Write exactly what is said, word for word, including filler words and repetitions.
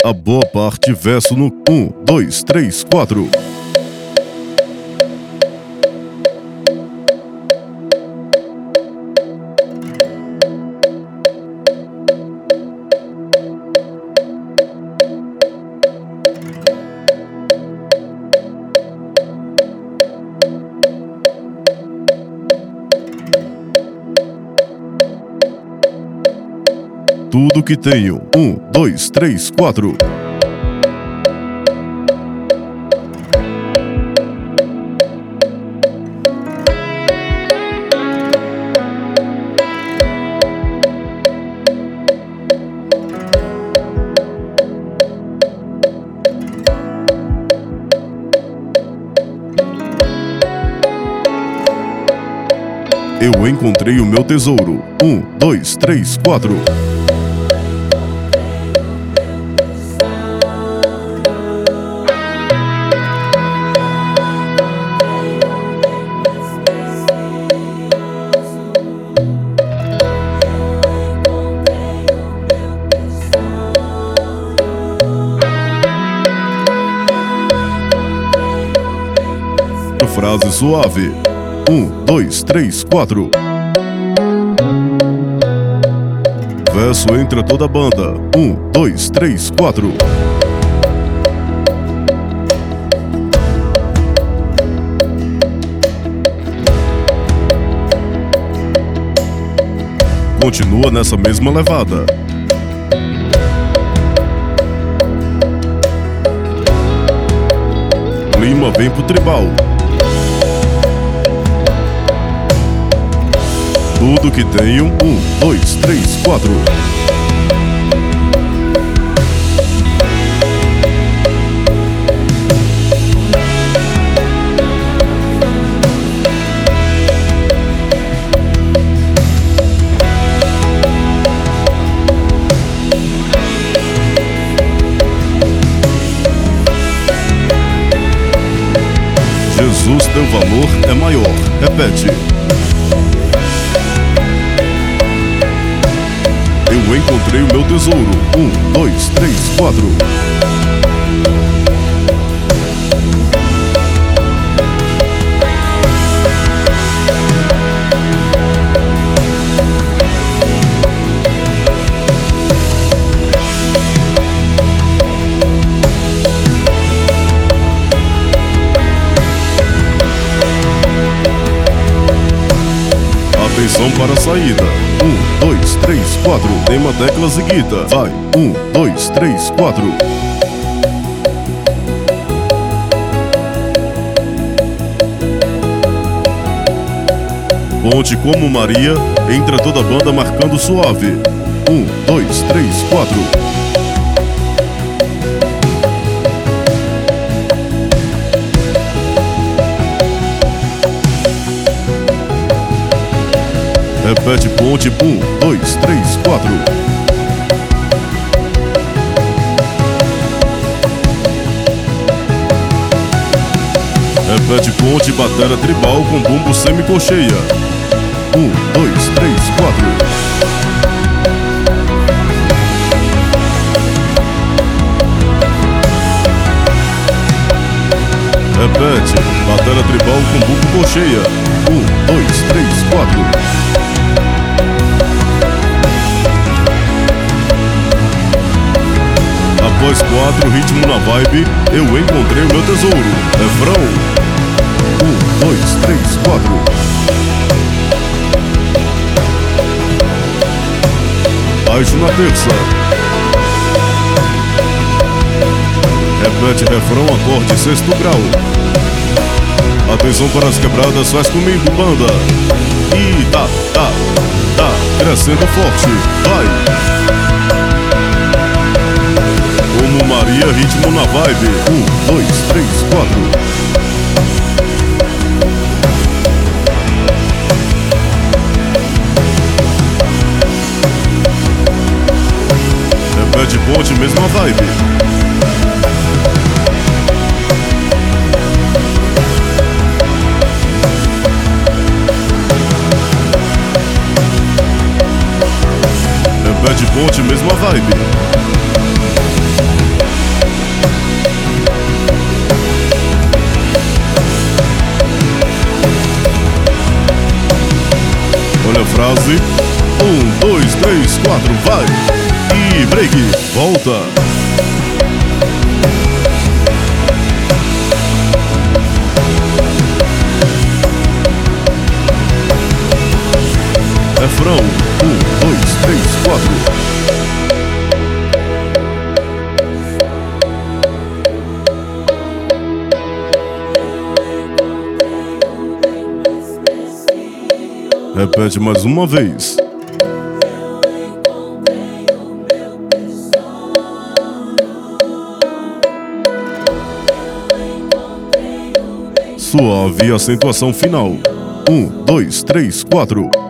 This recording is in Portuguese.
A boa parte, verso no um, dois, três, quatro. Tudo que tenho. Um, dois, três, quatro. Eu encontrei o meu tesouro. Um, dois, três, quatro. Frase suave. Um, dois, três, quatro. Verso entre toda a banda. Um, dois, três, quatro. Continua nessa mesma levada. Clima vem pro tribal. Tudo que tenho. Um, dois, três, quatro. Jesus, teu valor é maior. Repete. Eu encontrei o meu tesouro. Um, dois, três, quatro. Atenção para a saída. Um, dois, três, quatro. Tema, teclas e guita. Vai. Um, dois, três, quatro. Ponte como Maria. Entra toda a banda marcando suave. Um, dois, três, quatro. Repete ponte. Um, dois, três, quatro. Repete ponte, batera tribal com bumbo semicolcheia. Um, dois, três, quatro. Repete, batera tribal com bumbo colcheia. Um, dois, três, quatro. Após quatro, ritmo na vibe, eu encontrei o meu tesouro. Refrão. Um, dois, três, quatro. Baixo na terça. Repete refrão, acorde sexto grau. Atenção para as quebradas, faz comigo, banda. E tá, tá, tá, crescendo forte. Vai. Como Maria, ritmo na vibe. Um, dois, três, quatro. Repete ponte, mesma vibe. Repete ponte, mesma vibe. frase. Um, dois, três, quatro, vai! E break, volta! Refrão. Um, dois, três, quatro. Repete mais uma vez. Suave acentuação final. Um, dois, três, quatro.